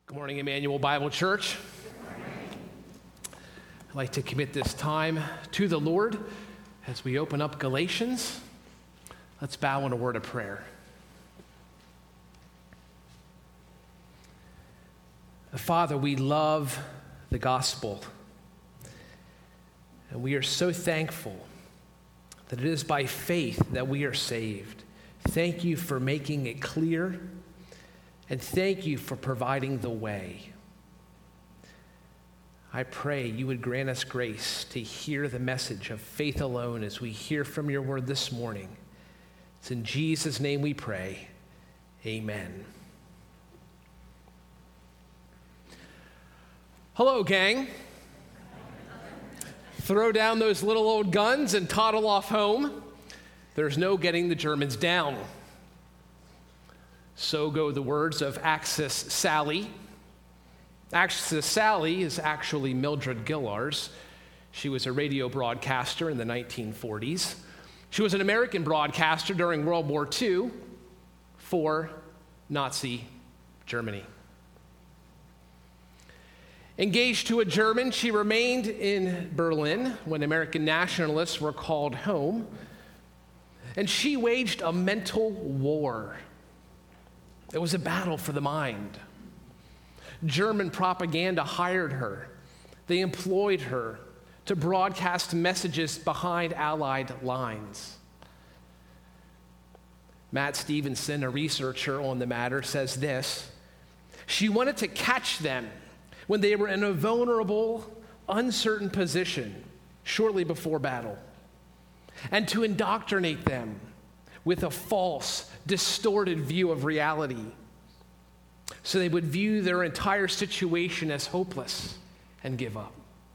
Good morning, Emmanuel Bible Church. I'd like to commit this time to the Lord as we open up Galatians. Let's bow in a word of prayer. Father, we love the gospel, and we are so thankful that it is by faith that we are saved. Thank you for making it clear, and thank you for providing the way. I pray you would grant us grace to hear the message of faith alone as we hear from your word this morning. It's in Jesus' name we pray. Amen. Hello, gang. Throw down those little old guns and toddle off home. There's no getting the Germans down. So go the words of Axis Sally. Axis Sally is actually Mildred Gillars. She was a radio broadcaster in the 1940s. She was an American broadcaster during World War II for Nazi Germany. Engaged to a German, she remained in Berlin when American nationalists were called home, and she waged a mental war. It was a battle for the mind. German propaganda hired her. They employed her to broadcast messages behind Allied lines. Matt Stevenson, a researcher on the matter, says this: she wanted to catch them when they were in a vulnerable, uncertain position shortly before battle, and to indoctrinate them with a false, distorted view of reality, so they would view their entire situation as hopeless and give up.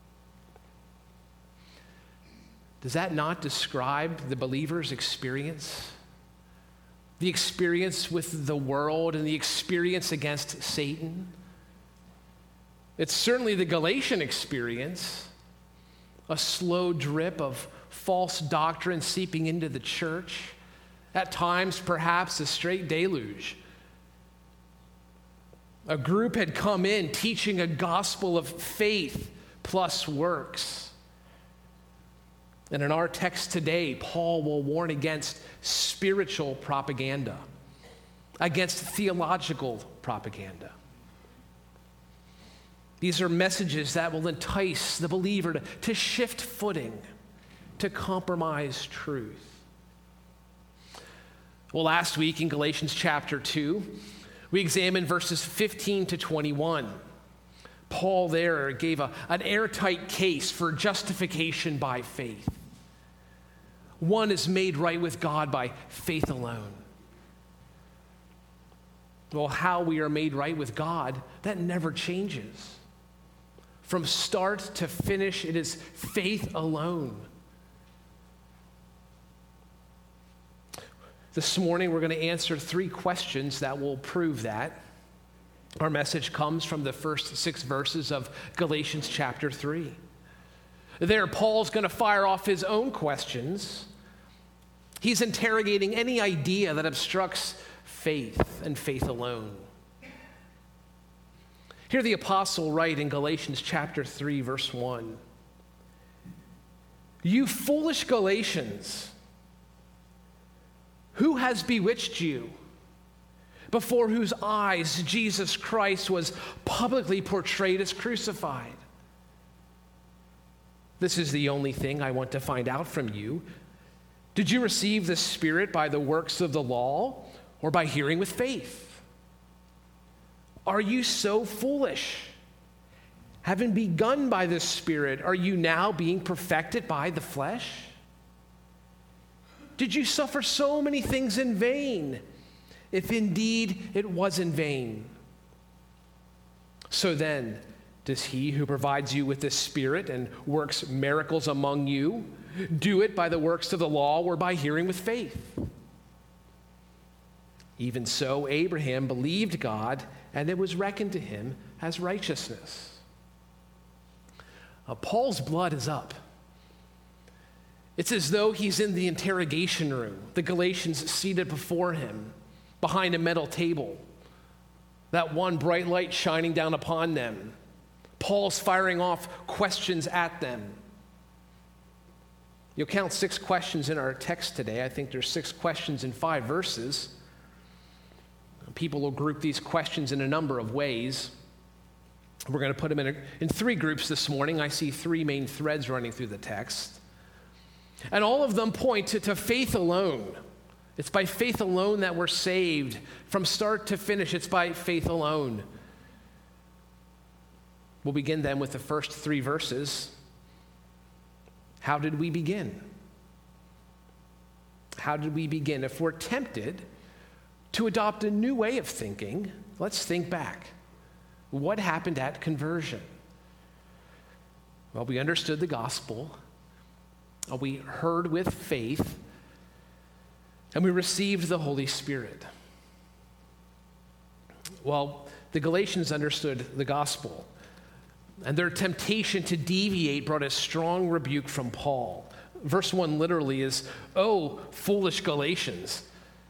Does that not describe the believer's experience? The experience with the world and the experience against Satan? It's certainly the Galatian experience, a slow drip of false doctrine seeping into the church, at times perhaps a straight deluge. A group had come in teaching a gospel of faith plus works. And in our text today, Paul will warn against spiritual propaganda, against theological propaganda. These are messages that will entice the believer to shift footing, to compromise truth. Well, last week in Galatians chapter 2, we examined verses 15 to 21. Paul there gave an airtight case for justification by faith. One is made right with God by faith alone. Well, how we are made right with God, that never changes. From start to finish, it is faith alone. This morning, we're going to answer 3 questions that will prove that. Our message comes from the first 6 verses of Galatians chapter 3. There, Paul's going to fire off his own questions. He's interrogating any idea that obstructs faith and faith alone. Hear the apostle write in Galatians chapter 3, verse 1. You foolish Galatians, who has bewitched you, before whose eyes Jesus Christ was publicly portrayed as crucified? This is the only thing I want to find out from you. Did you receive the Spirit by the works of the law or by hearing with faith? Are you so foolish? Having begun by the Spirit, are you now being perfected by the flesh? Did you suffer so many things in vain, if indeed it was in vain? So then, does he who provides you with the Spirit and works miracles among you do it by the works of the law or by hearing with faith? Even so, Abraham believed God, and it was reckoned to him as righteousness. Paul's blood is up. It's as though he's in the interrogation room, the Galatians seated before him, behind a metal table. that one bright light shining down upon them. Paul's firing off questions at them. You'll count 6 questions in our text today. I think there's 6 questions in 5 verses. People will group these questions in a number of ways. We're going to put them in 3 groups this morning. I see 3 main threads running through the text. And all of them point to faith alone. It's by faith alone that we're saved. From start to finish, it's by faith alone. We'll begin then with the first 3 verses. How did we begin? How did we begin? If we're tempted to adopt a new way of thinking, let's think back. What happened at conversion? Well, we understood the gospel. We heard with faith. And we received the Holy Spirit. Well, the Galatians understood the gospel. And their temptation to deviate brought a strong rebuke from Paul. Verse 1 literally is, "Oh, foolish Galatians."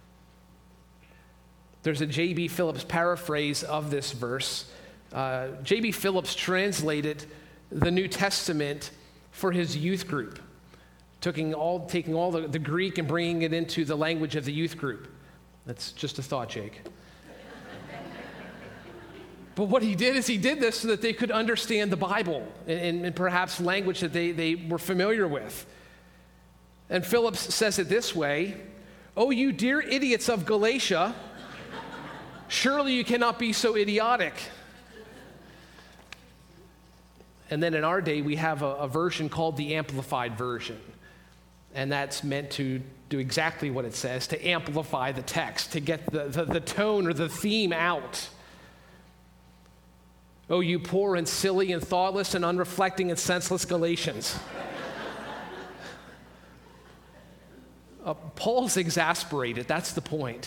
There's a J.B. Phillips paraphrase of this verse. J.B. Phillips translated the New Testament for his youth group, taking all the Greek and bringing it into the language of the youth group. That's just a thought, Jake. But what he did is he did this so that they could understand the Bible in perhaps language that they were familiar with. And Phillips says it this way, "Oh, you dear idiots of Galatia, surely you cannot be so idiotic." And then in our day, we have a version called the Amplified Version. And that's meant to do exactly what it says, to amplify the text, to get the tone or the theme out. "Oh, you poor and silly and thoughtless and unreflecting and senseless Galatians." Paul's exasperated, that's the point.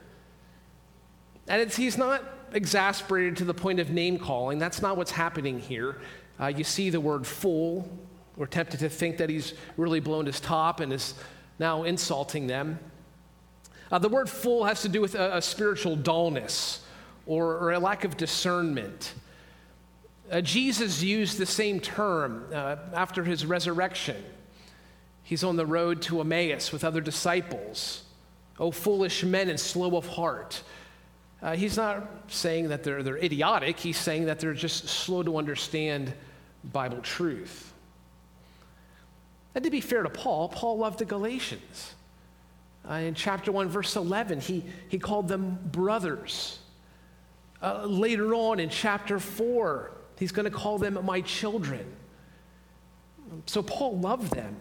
And he's not exasperated to the point of name-calling. That's not what's happening here. You see the word fool. We're tempted to think that he's really blown his top and is now insulting them. The word fool has to do with a spiritual dullness or a lack of discernment. Jesus used the same term after his resurrection. He's on the road to Emmaus with other disciples. "Oh, foolish men and slow of heart." He's not saying that they're idiotic. He's saying that they're just slow to understand Bible truth. And to be fair to Paul, Paul loved the Galatians. In chapter 1, verse 11, he called them brothers. Later on in chapter 4, he's going to call them my children. So Paul loved them.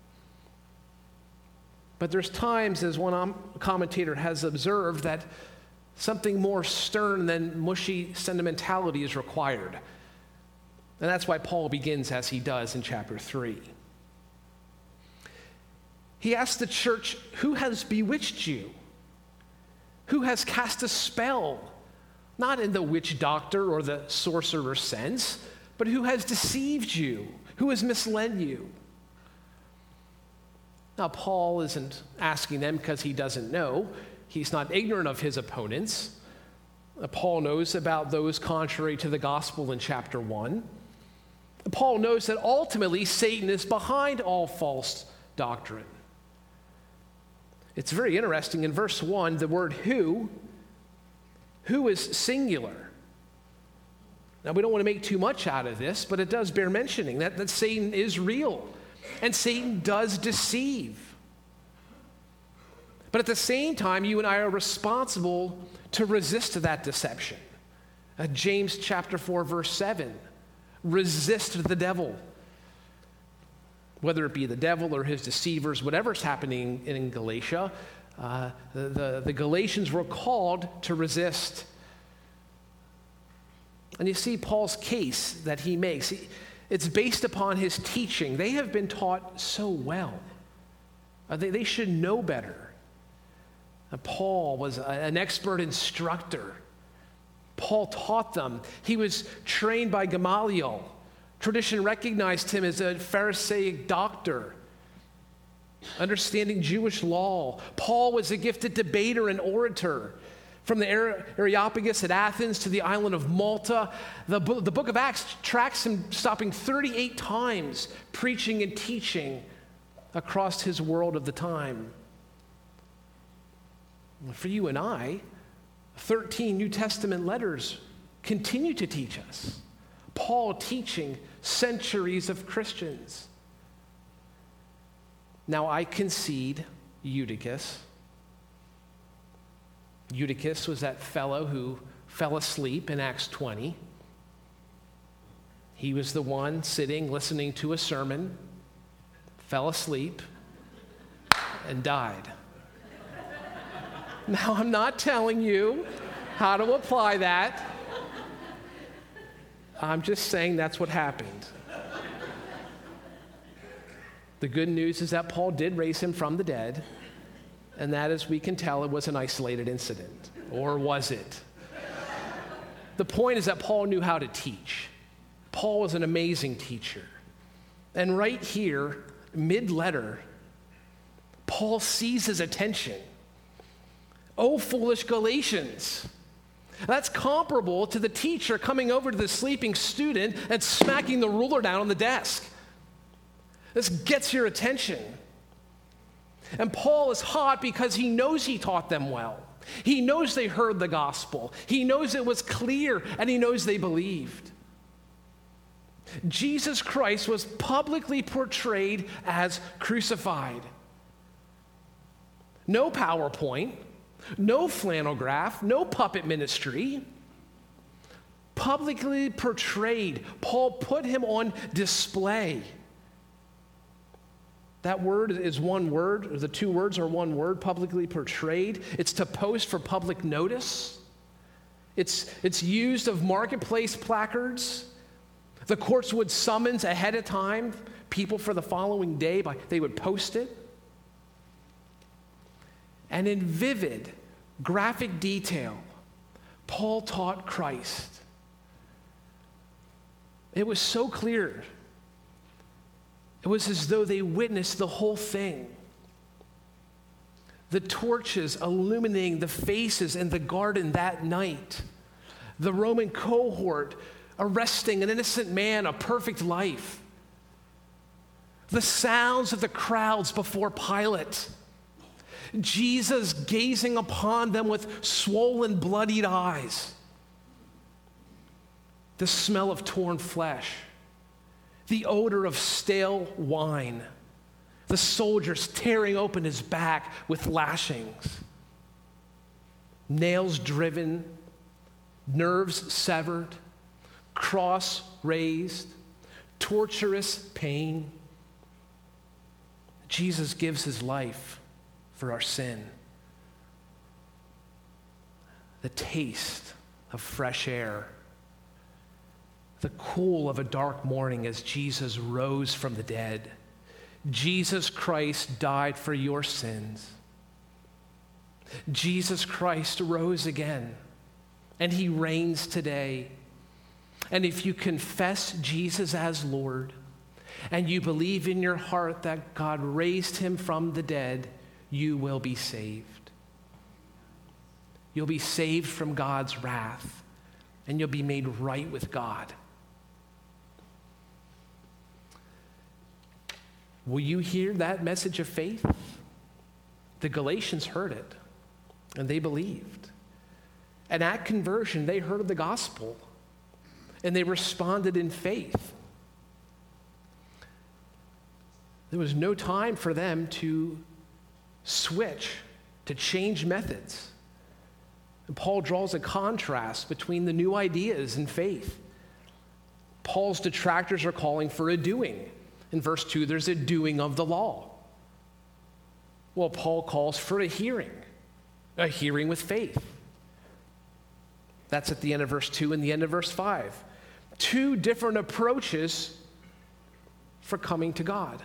But there's times, as one commentator has observed, that something more stern than mushy sentimentality is required. And that's why Paul begins as he does in chapter 3. He asks the church, who has bewitched you? Who has cast a spell? Not in the witch doctor or the sorcerer sense, but who has deceived you? Who has misled you? Now, Paul isn't asking them because he doesn't know. He's not ignorant of his opponents. Paul knows about those contrary to the gospel in chapter 1. Paul knows that ultimately Satan is behind all false doctrine. It's very interesting. In verse 1, the word who is singular. Now, we don't want to make too much out of this, but it does bear mentioning that Satan is real, and Satan does deceive. But at the same time, you and I are responsible to resist that deception. James chapter 4, verse 7, resist the devil. Whether it be the devil or his deceivers, whatever's happening in Galatia, the Galatians were called to resist. And you see Paul's case that he makes. It's based upon his teaching. They have been taught so well. They should know better. Paul was an expert instructor. Paul taught them. He was trained by Gamaliel. Tradition recognized him as a Pharisaic doctor, understanding Jewish law. Paul was a gifted debater and orator. From the Areopagus at Athens to the island of Malta, the book of Acts tracks him stopping 38 times, preaching and teaching across his world of the time. For you and I, 13 New Testament letters continue to teach us. Paul teaching centuries of Christians. Now I concede Eutychus. Eutychus was that fellow who fell asleep in Acts 20. He was the one sitting, listening to a sermon, fell asleep, and died. Now, I'm not telling you how to apply that. I'm just saying that's what happened. The good news is that Paul did raise him from the dead, and that, as we can tell, it was an isolated incident. Or was it? The point is that Paul knew how to teach. Paul was an amazing teacher. And right here, mid-letter, Paul seizes attention. "O foolish Galatians." That's comparable to the teacher coming over to the sleeping student and smacking the ruler down on the desk. This gets your attention. And Paul is hot because he knows he taught them well. He knows they heard the gospel. He knows it was clear, and he knows they believed. Jesus Christ was publicly portrayed as crucified. No PowerPoint, no flannel graph, no puppet ministry. Publicly portrayed. Paul put him on display. That word is one word, or the two words are one word, publicly portrayed. It's to post for public notice. It's used of marketplace placards. The courts would summons ahead of time people for the following day, they would post it. And in vivid, graphic detail, Paul taught Christ. It was so clear. It was as though they witnessed the whole thing. The torches illuminating the faces in the garden that night. The Roman cohort arresting an innocent man, a perfect life. The sounds of the crowds before Pilate. Jesus gazing upon them with swollen, bloodied eyes. The smell of torn flesh. The odor of stale wine, the soldiers tearing open his back with lashings, nails driven, nerves severed, cross raised, torturous pain. Jesus gives his life for our sin. The taste of fresh air. The cool of a dark morning as Jesus rose from the dead. Jesus Christ died for your sins. Jesus Christ rose again, and he reigns today. And if you confess Jesus as Lord, and you believe in your heart that God raised him from the dead, you will be saved. You'll be saved from God's wrath, and you'll be made right with God. Will you hear that message of faith? The Galatians heard it, and they believed. And at conversion, they heard the gospel, and they responded in faith. There was no time for them to switch, to change methods. And Paul draws a contrast between the new ideas and faith. Paul's detractors are calling for a doing. In verse 2, there's a doing of the law. Well, Paul calls for a hearing with faith. That's at the end of verse 2 and the end of verse 5. Two different approaches for coming to God.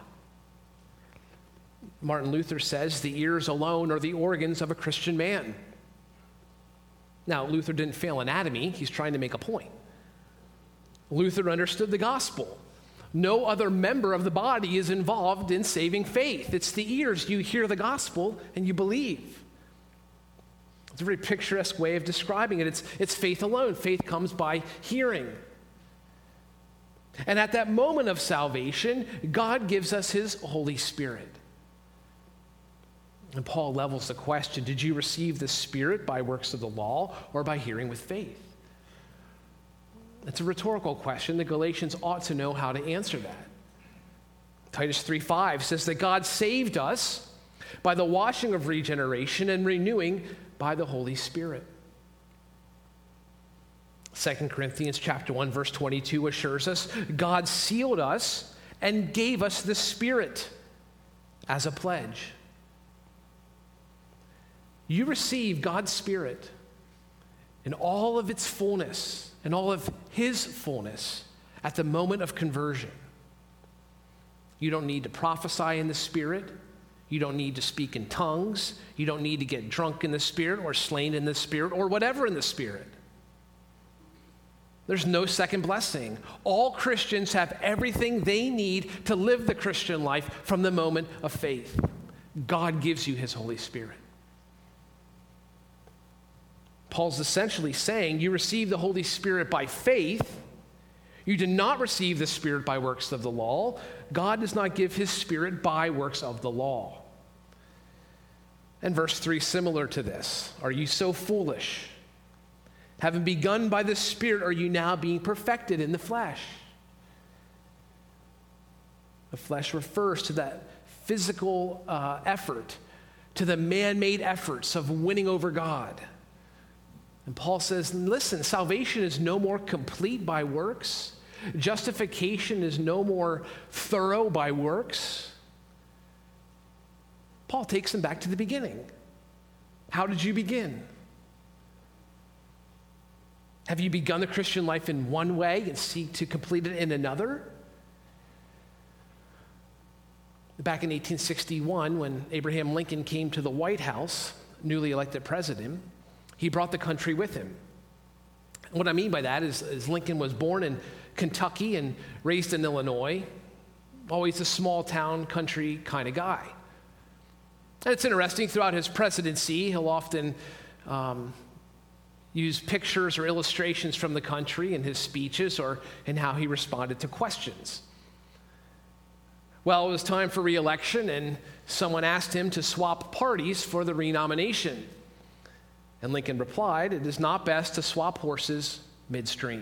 Martin Luther says the ears alone are the organs of a Christian man. Now, Luther didn't fail anatomy. He's trying to make a point. Luther understood the gospel. No other member of the body is involved in saving faith. It's the ears. You hear the gospel and you believe. It's a very picturesque way of describing it. It's faith alone. Faith comes by hearing. And at that moment of salvation, God gives us his Holy Spirit. And Paul levels the question, did you receive the Spirit by works of the law or by hearing with faith? It's a rhetorical question. The Galatians ought to know how to answer that. Titus 3:5 says that God saved us by the washing of regeneration and renewing by the Holy Spirit. 2 Corinthians chapter 1, verse 22 assures us God sealed us and gave us the Spirit as a pledge. You receive God's Spirit in all of its fullness, in all of his fullness at the moment of conversion. You don't need to prophesy in the Spirit. You don't need to speak in tongues. You don't need to get drunk in the Spirit or slain in the Spirit or whatever in the Spirit. There's no second blessing. All Christians have everything they need to live the Christian life from the moment of faith. God gives you his Holy Spirit. Paul's essentially saying you receive the Holy Spirit by faith. You did not receive the Spirit by works of the law. God does not give his Spirit by works of the law. And verse 3, similar to this. Are you so foolish? Having begun by the Spirit, are you now being perfected in the flesh? The flesh refers to that physical effort, to the man-made efforts of winning over God. And Paul says, listen, salvation is no more complete by works. Justification is no more thorough by works. Paul takes them back to the beginning. How did you begin? Have you begun the Christian life in one way and seek to complete it in another? Back in 1861, when Abraham Lincoln came to the White House, newly elected president, he brought the country with him. What I mean by that is Lincoln was born in Kentucky and raised in Illinois, always a small town country kind of guy. And it's interesting, throughout his presidency, he'll often use pictures or illustrations from the country in his speeches or in how he responded to questions. Well, it was time for re-election, and someone asked him to swap parties for the renomination. And Lincoln replied, "It is not best to swap horses midstream."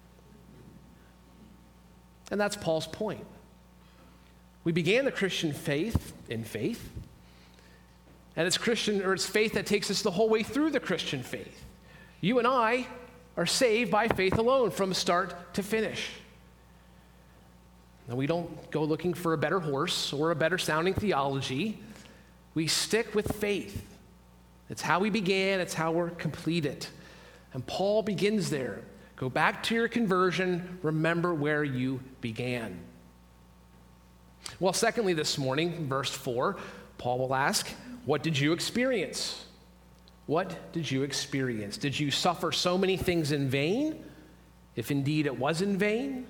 And that's Paul's point. We began the Christian faith in faith, and it's faith that takes us the whole way through the Christian faith. You and I are saved by faith alone from start to finish. And we don't go looking for a better horse or a better sounding theology. We stick with faith. It's how we began, it's how we're completed. And Paul begins there. Go back to your conversion, remember where you began. Well, secondly, this morning, verse 4, Paul will ask, what did you experience? What did you experience? Did you suffer so many things in vain? If indeed it was in vain?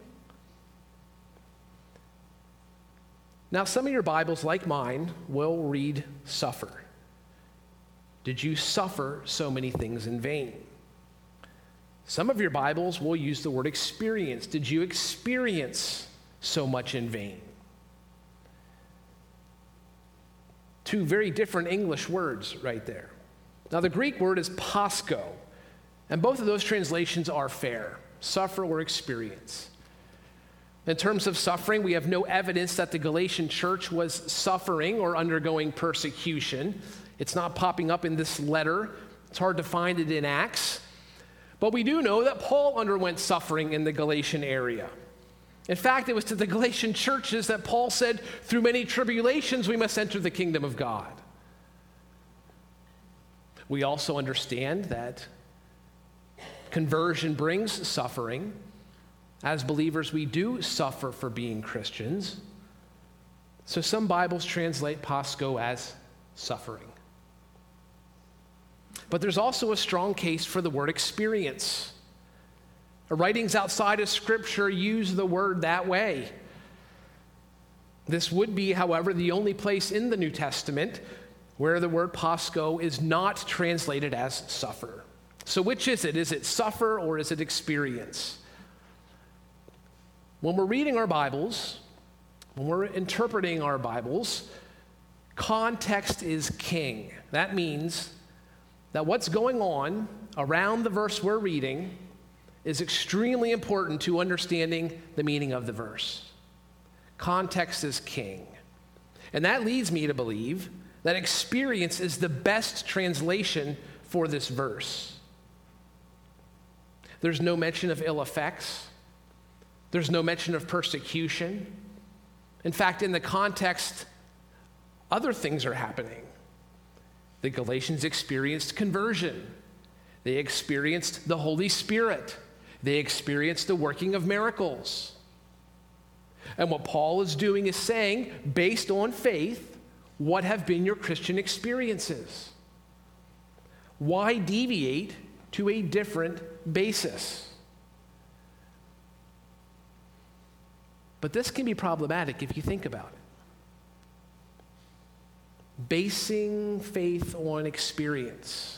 Now, some of your Bibles, like mine, will read suffer. Did you suffer so many things in vain? Some of your Bibles will use the word experience. Did you experience so much in vain? Two very different English words right there. Now, the Greek word is pascho, and both of those translations are fair, suffer or experience. In terms of suffering, we have no evidence that the Galatian church was suffering or undergoing persecution. It's not popping up in this letter. It's hard to find it in Acts. But we do know that Paul underwent suffering in the Galatian area. In fact, it was to the Galatian churches that Paul said, through many tribulations we must enter the kingdom of God. We also understand that conversion brings suffering. As believers, we do suffer for being Christians. So some Bibles translate pascho as suffering. But there's also a strong case for the word experience. Writings outside of Scripture use the word that way. This would be, however, the only place in the New Testament where the word pasco is not translated as suffer. So which is it? Is it suffer or is it experience? When we're reading our Bibles, when we're interpreting our Bibles, context is king. That means that what's going on around the verse we're reading is extremely important to understanding the meaning of the verse. Context is king. And that leads me to believe that experience is the best translation for this verse. There's no mention of ill effects. There's no mention of persecution. In fact, in the context, other things are happening. The Galatians experienced conversion. They experienced the Holy Spirit. They experienced the working of miracles. And what Paul is doing is saying, based on faith, what have been your Christian experiences? Why deviate to a different basis? But this can be problematic if you think about it. Basing faith on experience.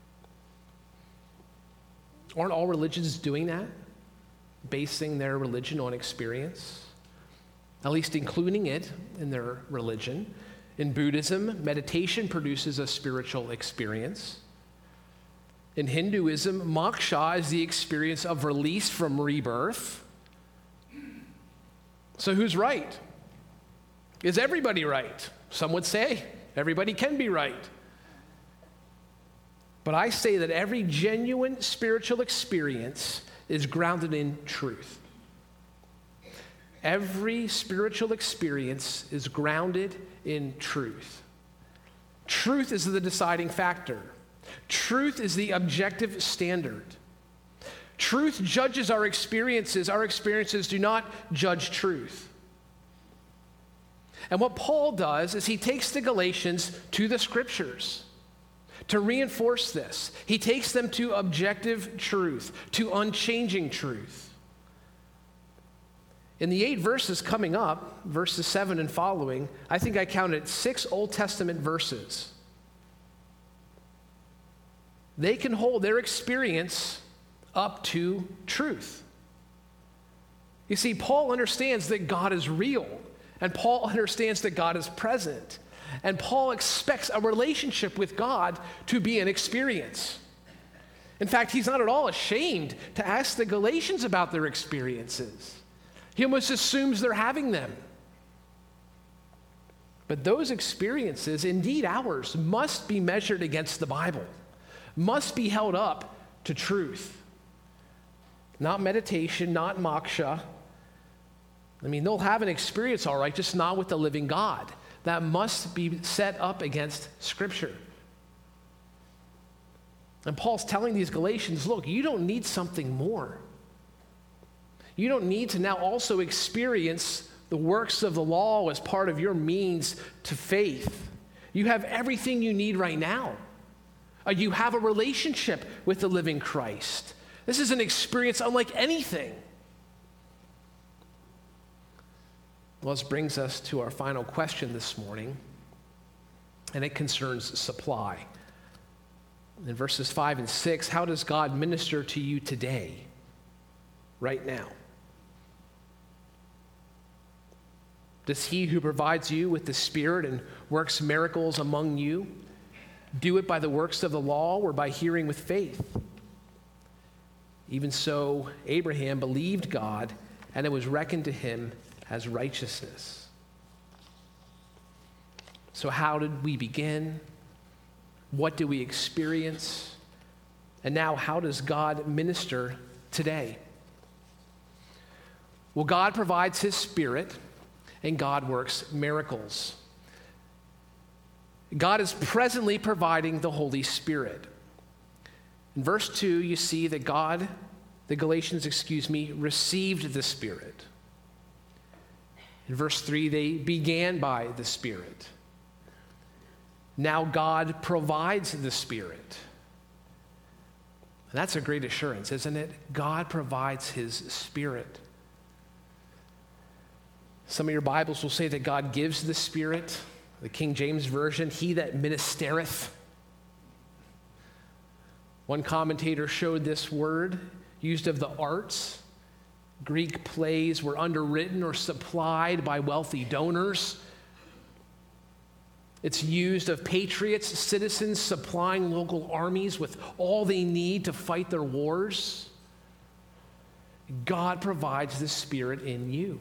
Aren't all religions doing that? Basing their religion on experience? At least including it in their religion. In Buddhism, meditation produces a spiritual experience. In Hinduism, moksha is the experience of release from rebirth. So who's right? Is everybody right? Some would say everybody can be right. But I say that every genuine spiritual experience is grounded in truth. Every spiritual experience is grounded in truth. Truth is the deciding factor. Truth is the objective standard. Truth judges our experiences. Our experiences do not judge truth. And what Paul does is he takes the Galatians to the scriptures to reinforce this. He takes them to objective truth, to unchanging truth. In the 8 verses coming up, verses 7 and following, I think I counted 6 Old Testament verses. They can hold their experience up to truth. You see, Paul understands that God is real, and Paul understands that God is present, and Paul expects a relationship with God to be an experience. In fact, he's not at all ashamed to ask the Galatians about their experiences. He almost assumes they're having them. But those experiences, indeed ours, must be measured against the Bible, must be held up to truth. Not meditation, not moksha. I mean, they'll have an experience, all right, just not with the living God. That must be set up against Scripture. And Paul's telling these Galatians, look, you don't need something more. You don't need to now also experience the works of the law as part of your means to faith. You have everything you need right now. You have a relationship with the living Christ. This is an experience unlike anything. Well, this brings us to our final question this morning, and it concerns supply. In verses 5 and 6, how does God minister to you today, right now? Does he who provides you with the Spirit and works miracles among you do it by the works of the law or by hearing with faith? Even so, Abraham believed God, and it was reckoned to him as righteousness. So how did we begin? What do we experience? And now, how does God minister today? Well, God provides his Spirit, and God works miracles. God is presently providing the Holy Spirit. In verse 2, you see that the Galatians, received the Spirit. In verse 3, they began by the Spirit. Now God provides the Spirit. And that's a great assurance, isn't it? God provides his Spirit. Some of your Bibles will say that God gives the Spirit. The King James Version, he that ministereth. One commentator showed this word used of the arts. Greek plays were underwritten or supplied by wealthy donors. It's used of patriots, citizens supplying local armies with all they need to fight their wars. God provides the Spirit in you.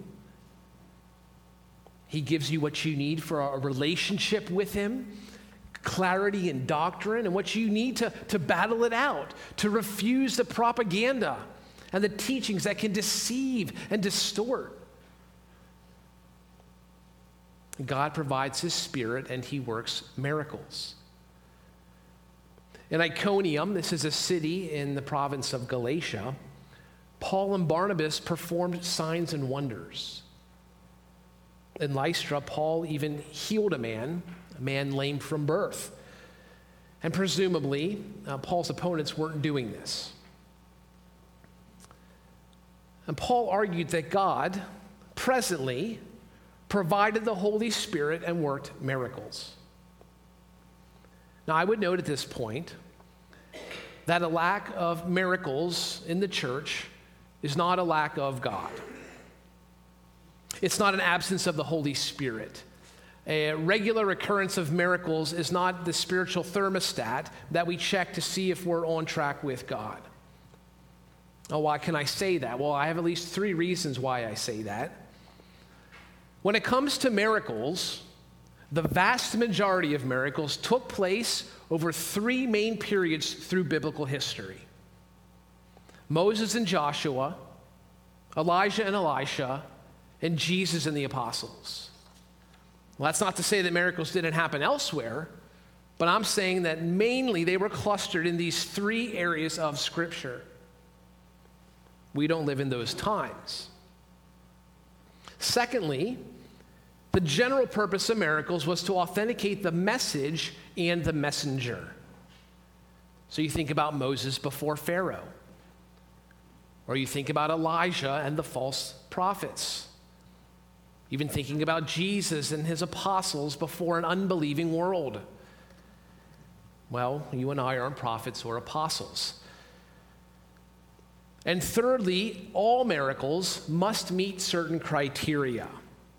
He gives you what you need for a relationship with Him, clarity in doctrine, and what you need to battle it out, to refuse the propaganda and the teachings that can deceive and distort. God provides His Spirit and He works miracles. In Iconium, this is a city in the province of Galatia, Paul and Barnabas performed signs and wonders. In Lystra, Paul even healed a man lame from birth. And presumably, Paul's opponents weren't doing this. And Paul argued that God presently provided the Holy Spirit and worked miracles. Now, I would note at this point that a lack of miracles in the church is not a lack of God. It's not an absence of the Holy Spirit. A regular occurrence of miracles is not the spiritual thermostat that we check to see if we're on track with God. Oh, why can I say that? Well, I have at least 3 reasons why I say that. When it comes to miracles, the vast majority of miracles took place over 3 main periods through biblical history. Moses and Joshua, Elijah and Elisha, and Jesus and the apostles. Well, that's not to say that miracles didn't happen elsewhere, but I'm saying that mainly they were clustered in these 3 areas of Scripture. We don't live in those times. Secondly, the general purpose of miracles was to authenticate the message and the messenger. So you think about Moses before Pharaoh, or you think about Elijah and the false prophets. Even thinking about Jesus and his apostles before an unbelieving world. Well, you and I aren't prophets or apostles. And thirdly, all miracles must meet certain criteria.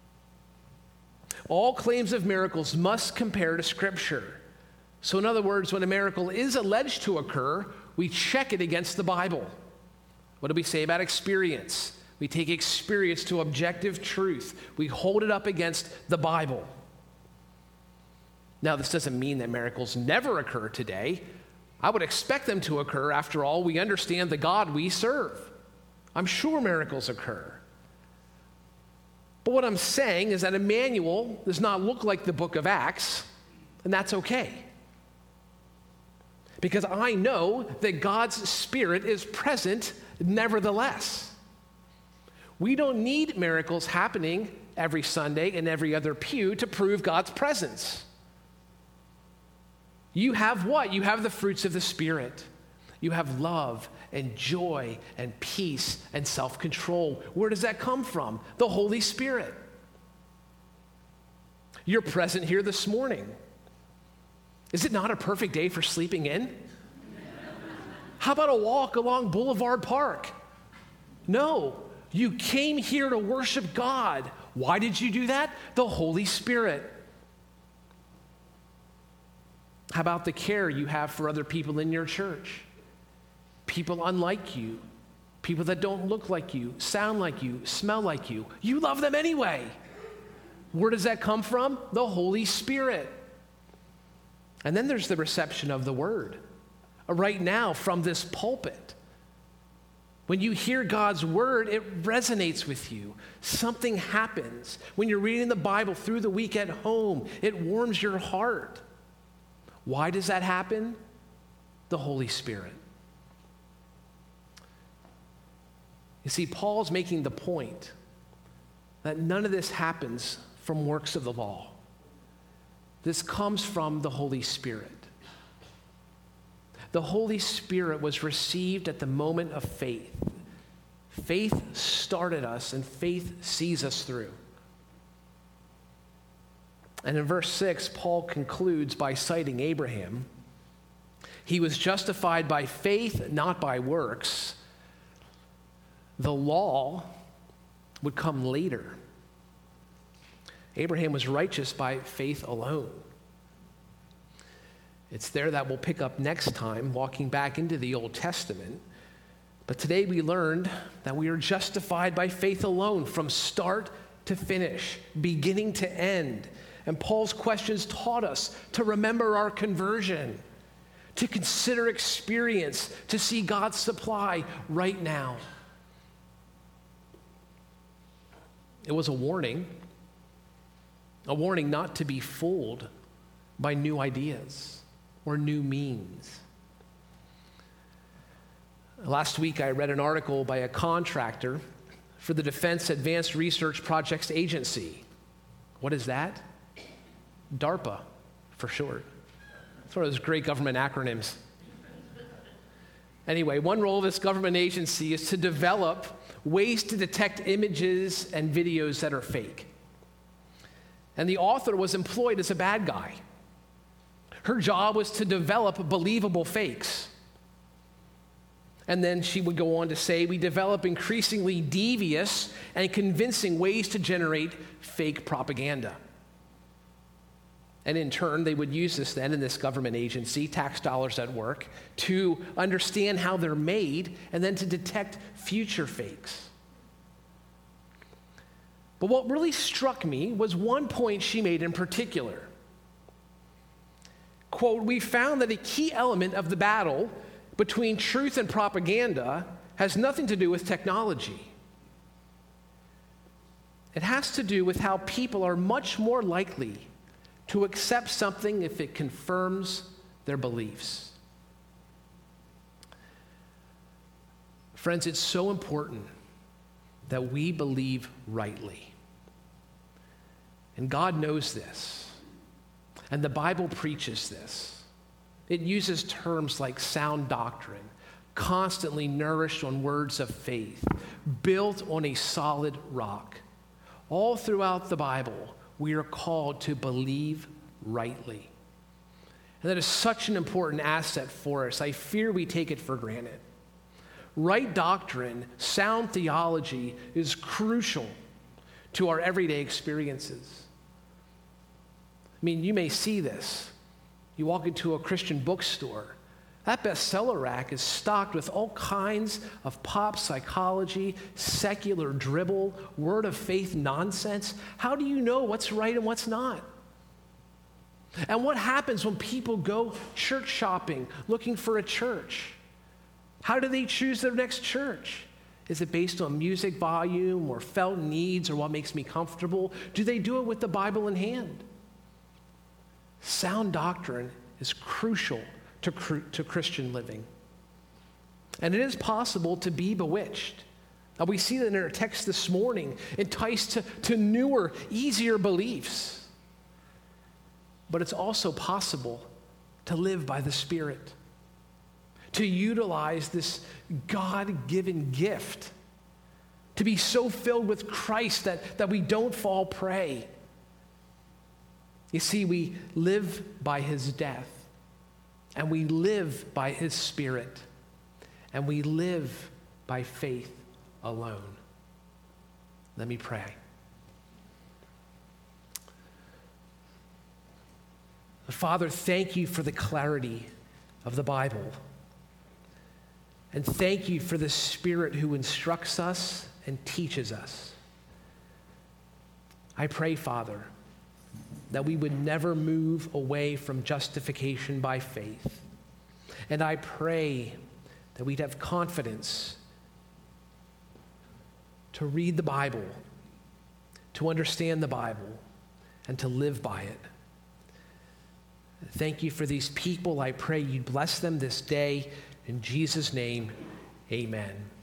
All claims of miracles must compare to Scripture. So in other words, when a miracle is alleged to occur, we check it against the Bible. What do we say about experience? We take experience to objective truth. We hold it up against the Bible. Now, this doesn't mean that miracles never occur today. I would expect them to occur. After all, we understand the God we serve. I'm sure miracles occur. But what I'm saying is that Emmanuel does not look like the book of Acts, and that's okay. Because I know that God's Spirit is present nevertheless. We don't need miracles happening every Sunday in every other pew to prove God's presence. You have what? You have the fruits of the Spirit. You have love and joy and peace and self-control. Where does that come from? The Holy Spirit. You're present here this morning. Is it not a perfect day for sleeping in? How about a walk along Boulevard Park? No. You came here to worship God. Why did you do that? The Holy Spirit. How about the care you have for other people in your church? People unlike you, people that don't look like you, sound like you, smell like you. You love them anyway. Where does that come from? The Holy Spirit. And then there's the reception of the Word. Right now, from this pulpit. When you hear God's word, it resonates with you. Something happens. When you're reading the Bible through the week at home, it warms your heart. Why does that happen? The Holy Spirit. You see, Paul's making the point that none of this happens from works of the law. This comes from the Holy Spirit. The Holy Spirit was received at the moment of faith. Faith started us, and faith sees us through. And in verse 6, Paul concludes by citing Abraham. He was justified by faith, not by works. The law would come later. Abraham was righteous by faith alone. It's there that we'll pick up next time, walking back into the Old Testament. But today we learned that we are justified by faith alone, from start to finish, beginning to end. And Paul's questions taught us to remember our conversion, to consider experience, to see God's supply right now. It was a warning not to be fooled by new ideas or new means. Last week, I read an article by a contractor for the Defense Advanced Research Projects Agency. What is that? DARPA, for short. It's one of those great government acronyms. Anyway, one role of this government agency is to develop ways to detect images and videos that are fake. And the author was employed as a bad guy. Her job was to develop believable fakes. And then she would go on to say, we develop increasingly devious and convincing ways to generate fake propaganda. And in turn, they would use this then in this government agency, tax dollars at work, to understand how they're made and then to detect future fakes. But what really struck me was one point she made in particular. Quote, we found that a key element of the battle between truth and propaganda has nothing to do with technology. It has to do with how people are much more likely to accept something if it confirms their beliefs. Friends, it's so important that we believe rightly. And God knows this. And the Bible preaches this. It uses terms like sound doctrine, constantly nourished on words of faith, built on a solid rock. All throughout the Bible, we are called to believe rightly. And that is such an important asset for us. I fear we take it for granted. Right doctrine, sound theology is crucial to our everyday experiences. I mean, you may see this. You walk into a Christian bookstore. That bestseller rack is stocked with all kinds of pop psychology, secular dribble, word of faith nonsense. How do you know what's right and what's not? And what happens when people go church shopping, looking for a church? How do they choose their next church? Is it based on music volume or felt needs or what makes me comfortable? Do they do it with the Bible in hand? Sound doctrine is crucial to Christian living. And it is possible to be bewitched. Now, we see that in our text this morning, enticed to newer, easier beliefs. But it's also possible to live by the Spirit, to utilize this God-given gift, to be so filled with Christ that we don't fall prey. You see, we live by his death, and we live by his Spirit, and we live by faith alone. Let me pray. Father, thank you for the clarity of the Bible, and thank you for the Spirit who instructs us and teaches us. I pray, Father, that we would never move away from justification by faith. And I pray that we'd have confidence to read the Bible, to understand the Bible, and to live by it. Thank you for these people. I pray you'd bless them this day. In Jesus' name, amen.